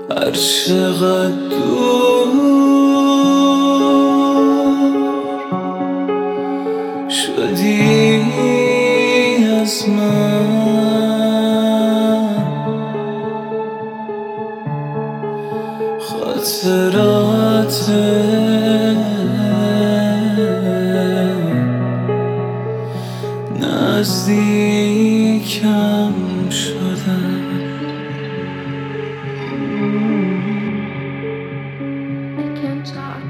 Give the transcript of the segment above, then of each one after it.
هر چقدر دور شدی از من، خاطرات نزدیکم شدن. I can't talk.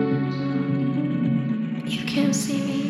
You can't see me.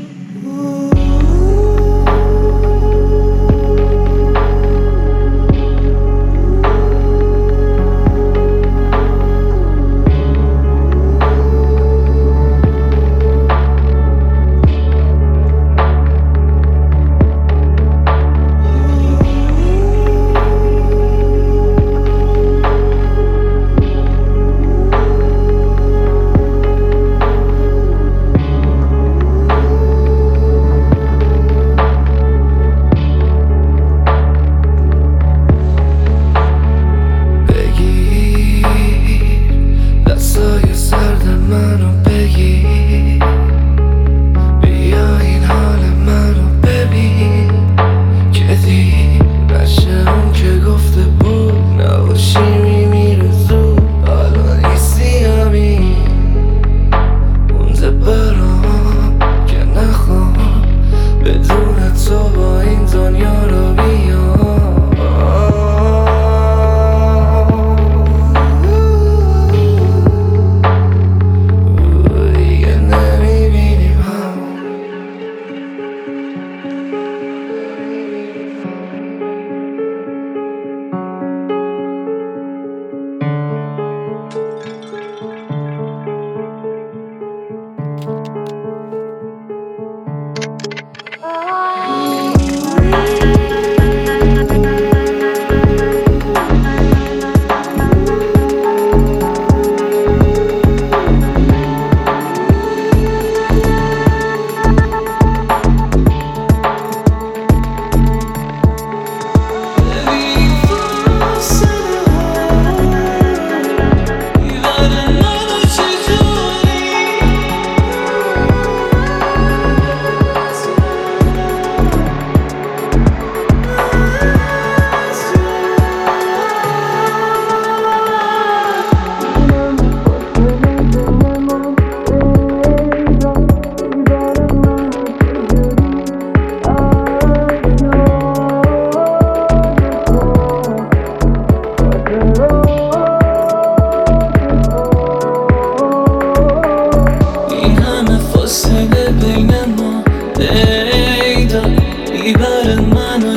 میبره منو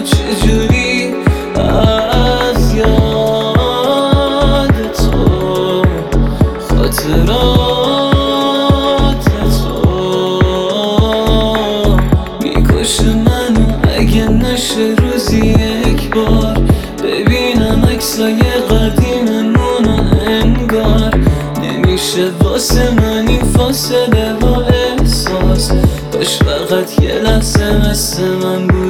چجوری از یاد تو، خاطرات تو میکشه منو اگه نشه روزی یک بار ببینم عکسای قدیممونو انگار نمیشه واسه من این فاصله و احساس باش فقط یه لحظه مثل من بود.